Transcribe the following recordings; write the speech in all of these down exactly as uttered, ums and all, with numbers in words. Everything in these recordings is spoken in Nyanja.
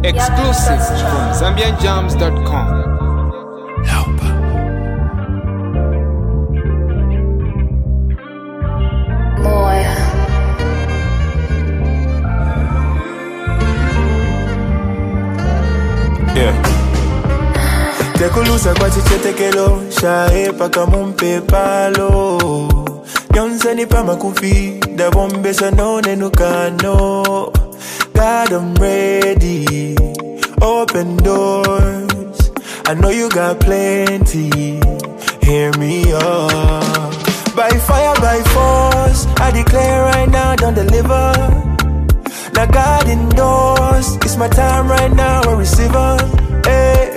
Exclusive from Zambian Jams dot com. Tekulusa kwa chichetekelo shae paka mumpe palo Yonse ni pa makufi da bombe sa none nukano God, I'm ready. Open doors. I know you got plenty. Hear me up. By fire, by force, I declare right now, don't deliver. Now God indoors. It's my time right now, I receive her. Hey.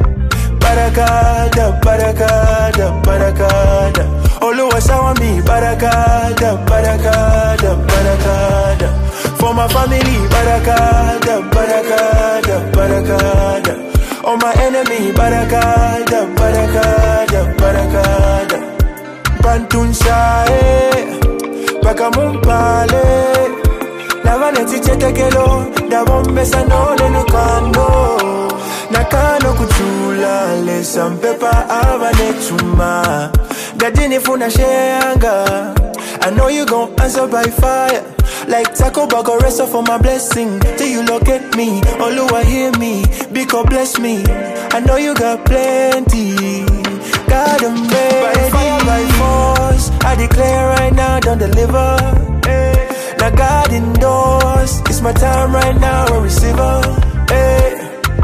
Barakada, barakada, barakada. Oluwa sawa mi, barakada, barakada, barakada. For my family, barakada, barakada, barakada. On my enemy, barakada, barakada, barakada. Pantun shae, baka mumpale. Lavaneti chetekelo, da bombe sanone nukando. Nakano kuchula, lesam pepa avane chuma. Gadini funa sheanga. I know you gon' answer by fire. Like Taco Bag or rest for my blessing. Till you locate me, Oluwa hear me, because bless me. I know you got plenty. God, I'm ready. By fire, by force, I declare right now, don't deliver. Hey. Now God indoors, it's my time right now, I receive her. Hey.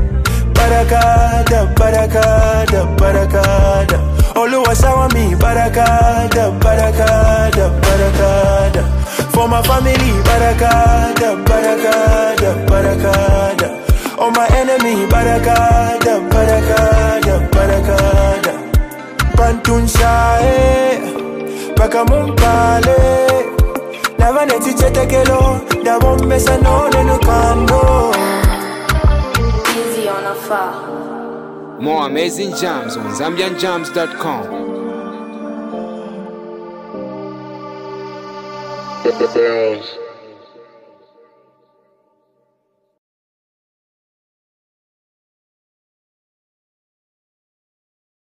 Barakada, barakada, barakada. Oluwa sawa mi, barakada, barakada, barakada. For my family, barakada, barakada, barakada. On my enemy, barakada, barakada, barakada. Pantun shae, baka mumpale. Lavaneti chetekelo, da bombe sanone nukando. Easy on a far. More amazing jams on Zambian Jams dot com. Yes.